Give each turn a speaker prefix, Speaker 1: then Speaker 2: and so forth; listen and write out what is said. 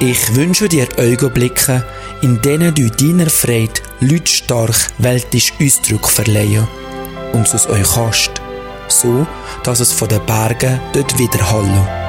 Speaker 1: Ich wünsche dir Augenblicke, in denen du deiner Freude lautstark weltisch Ausdruck verleihen und es aus euch kannst, so dass es von den Bergen dort widerhallen.